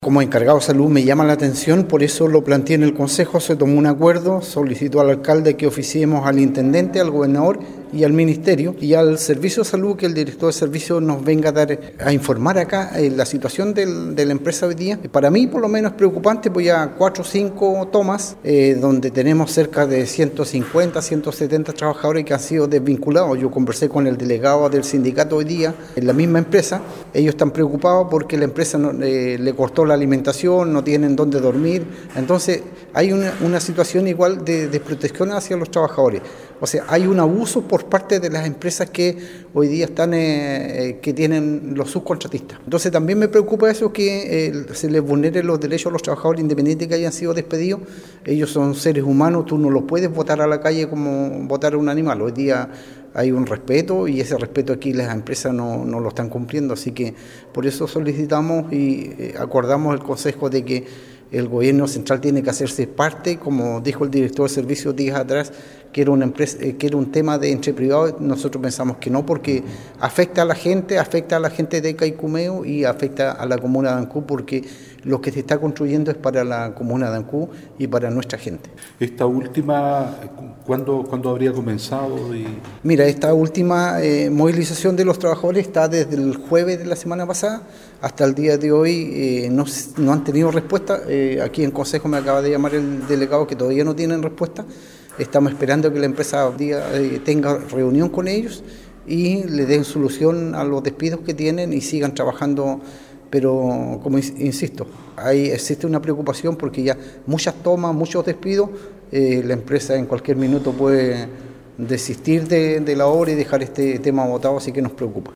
Como encargado de salud me llama la atención, por eso lo planteé en el Consejo, se tomó un acuerdo, solicitó al alcalde que oficiemos al intendente, al gobernador y al ministerio y al servicio de salud, que el director de servicio nos venga a informar acá la situación de la empresa hoy día. Para mí por lo menos es preocupante, pues ya 4 o 5 tomas, donde tenemos cerca de 150, 170 trabajadores que han sido desvinculados. Yo conversé con el delegado del sindicato hoy día en la misma empresa, ellos están preocupados porque la empresa le cortó la alimentación, no tienen dónde dormir, entonces hay una situación igual de protección hacia los trabajadores. O sea, hay un abuso por parte de las empresas que hoy día están, que tienen los subcontratistas. Entonces también me preocupa eso, que se les vulneren los derechos a los trabajadores independientes que hayan sido despedidos. Ellos son seres humanos, tú no los puedes botar a la calle como botar a un animal. Hoy día hay un respeto y ese respeto aquí las empresas no lo están cumpliendo, así que por eso solicitamos y acordamos el Consejo de que el gobierno central tiene que hacerse parte, como dijo el director de servicios días atrás, que era una empresa, que era un tema de entre privados. Nosotros pensamos que no, porque afecta a la gente de Caicumeo y afecta a la comuna de Ancud, porque lo que se está construyendo es para la comuna de Ancud y para nuestra gente. Esta última, ¿cuándo habría comenzado? Mira, esta última movilización de los trabajadores está desde el jueves de la semana pasada hasta el día de hoy. No han tenido respuesta. Aquí en Consejo me acaba de llamar el delegado que todavía no tienen respuesta. Estamos esperando que la empresa tenga reunión con ellos y le den solución a los despidos que tienen y sigan trabajando. Pero, como insisto, existe una preocupación porque ya muchas tomas, muchos despidos, la empresa en cualquier minuto puede desistir de la obra y dejar este tema botado, así que nos preocupa.